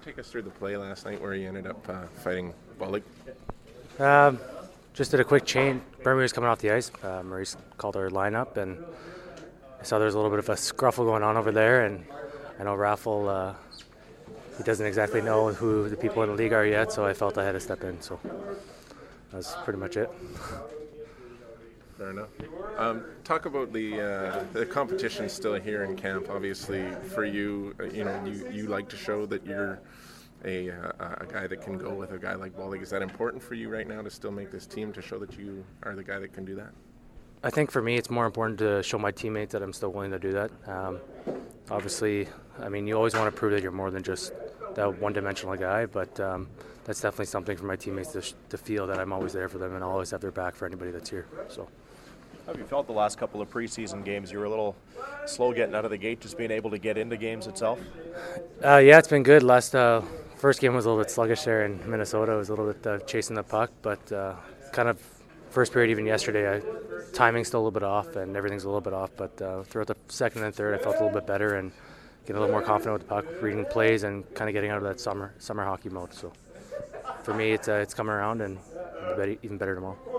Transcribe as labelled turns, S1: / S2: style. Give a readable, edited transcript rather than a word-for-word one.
S1: take us through the play last night where you ended up fighting Bollig?
S2: Just did a quick change. Bermy was coming off the ice. Maurice called our lineup, and I saw there was a little bit of a scruffle going on over there. And I know Raffle, he doesn't exactly know who the people in the league are yet, so I felt I had to step in. So that's pretty much it.
S1: Fair enough. Talk about the competition still here in camp. Obviously, for you, you like to show that you're a guy that can go with a guy like Bollig. Is that important for you right now to still make this team, to show that you are the guy that can do that?
S2: I think for me it's more important to show my teammates that I'm still willing to do that. Obviously, I mean, you always want to prove that you're more than just that one-dimensional guy, but that's definitely something for my teammates to feel that I'm always there for them and I'll always have their back for anybody that's here. So.
S3: How have you felt the last couple of preseason games? You were a little slow getting out of the gate, just being able to get into games itself?
S2: Yeah, it's been good. First game was a little bit sluggish there in Minnesota. It was a little bit chasing the puck, but kind of first period even yesterday, timing's still a little bit off and everything's a little bit off, but throughout the second and third I felt a little bit better and getting a little more confident with the puck, reading plays and kind of getting out of that summer hockey mode. So for me, it's coming around and I'll be even better tomorrow.